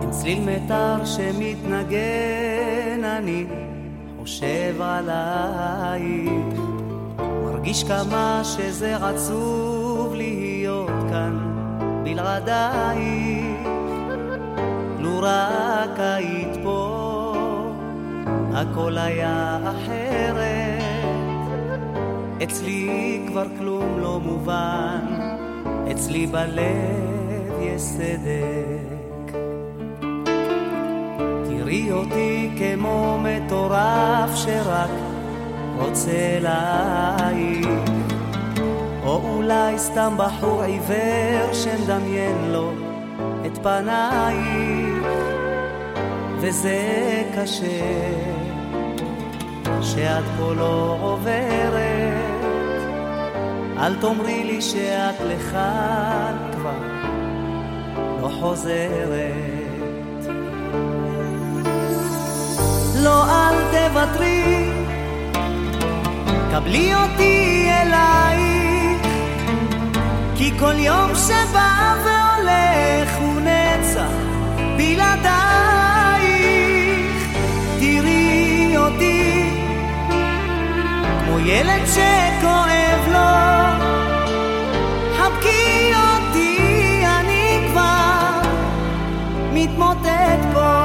צליל מטר שמתנגן, אני חושב עלייך, מרגיש כמה שזה עצוב להיות כאן בלעדייך. לו רק היית פה הכל היה אחרת, אצלי כבר כלום לא מובן, אצלי בלב יש סדק. תראי אותי כמו מטורף שרק רוצה להעיק, או אולי סתם בחור עיוור שמדמיין לו את פנייך. וזה קשה שאת פה לא עוברת, אל תאמרי לי שאת לכאן כבר לא חוזרת. לא, אל תוותרי, קבלי אותי אלייך, כי כל יום שבא והולך הוא נצח בלעדייך. תראי אותי כמו ילד שכואב לו, חבקי אותי, אני כבר מתמוטט פה.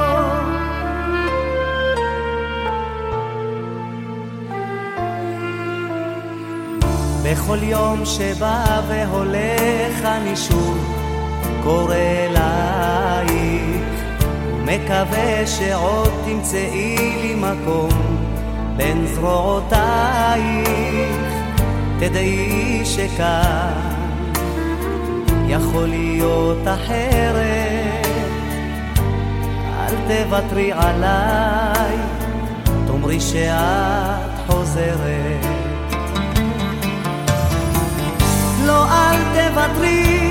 בכל יום שבא והולך אני שוב קורא אלייך, מקווה שעוד תמצאי לי מקום בין זרועותייך. תדעי שכאן יכול להיות אחרת, אל תוותרי עליי, תאמרי שאת חוזרת. לא, אל תוותרי,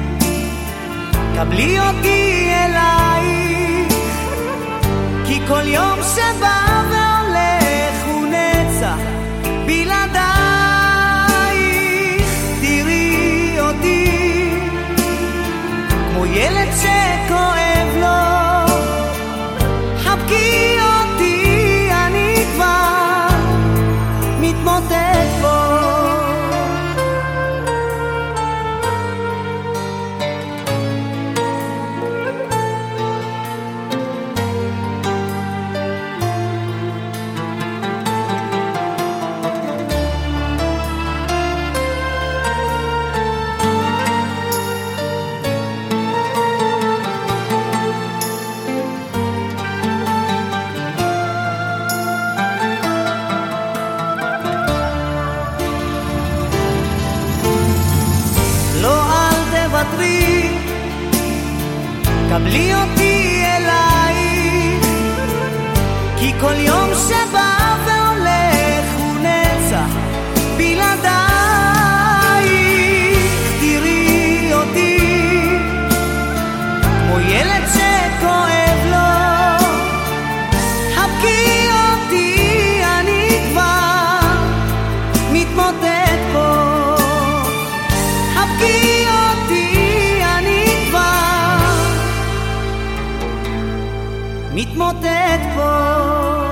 קבלי אותי אלייך, כי כל יום שבא והולך הוא נצח בלעדייך. תראי אותי כמו ילד שכואב לו, חבקי אותי, אני כבר מתמוטט פה. קבלי אותי אלייך, כי כל יום שבא והולך הוא נצח בלעדייך. תראי אותי כמו ילד שכואב לו, חבקי אותי, אני כבר מתמוטט פה. חבקי אותי, אני כבר מתמוטט פה.